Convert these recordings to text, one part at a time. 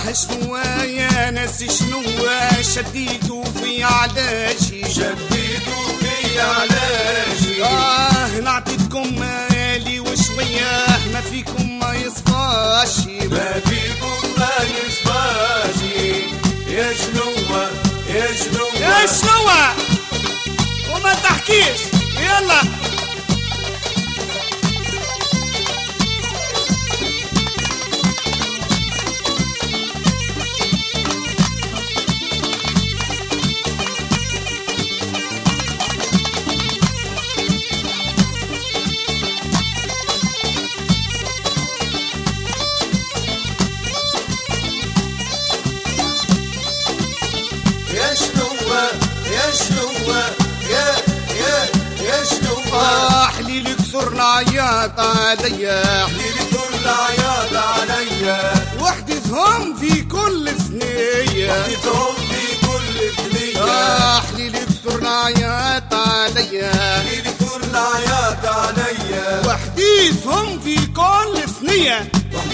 شنو يا ناس شنو شديتوا في علاجي نعطيتكم مالي وشوية ما فيكم ما يصفاش يا شنو وما تحكيش يلا حليل كثر العياط عليا وحدتهم في كل ثنية حليل كثر العياط عليا وحديثهم في كل ثنية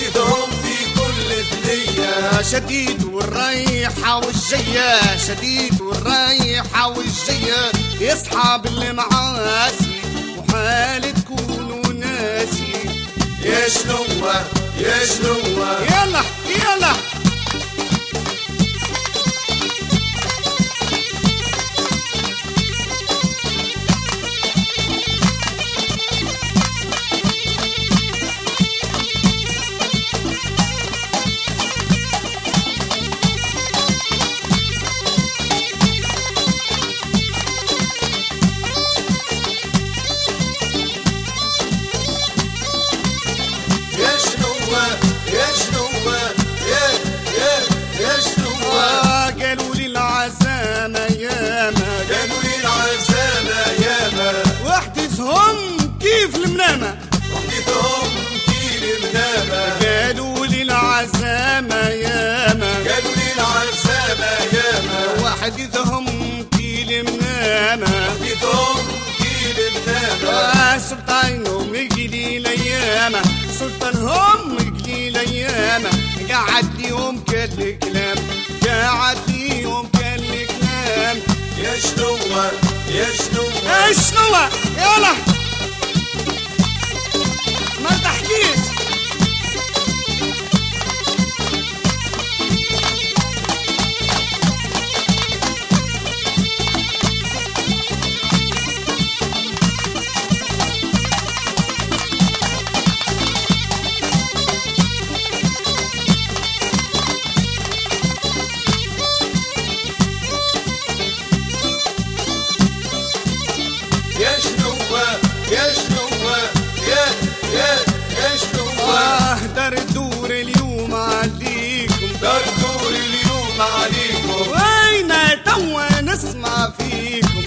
شديد والرايحة والجاية شديد والرايحة والجاية يصحاب المعاصي وحال تكونوا ناسي يا شنو يلا يلا قالوا لي العزامة ياما وحدتهم كيف المنامة قالوا لي العزامة ياما وحدتهم كيف المنامة سلطانهم قليل ياما سلطانهم قليل ياما قعد ليهم كالكلام يا شنو يلا ما تحكيش دار الدور اليوم عليكم وين توا نسمع فيكم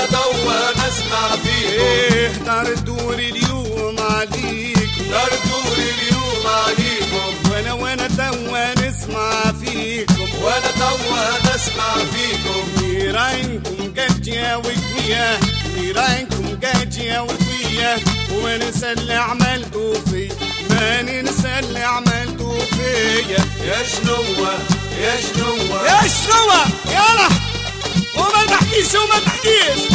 دار الدور اليوم عليكم وانا توا نسمع فيكم نيرانكم قاجية وقوية وانا اللي عملتوا في ما ننسى اللي عملتوا فيا يا شنو يلا وما تحكيش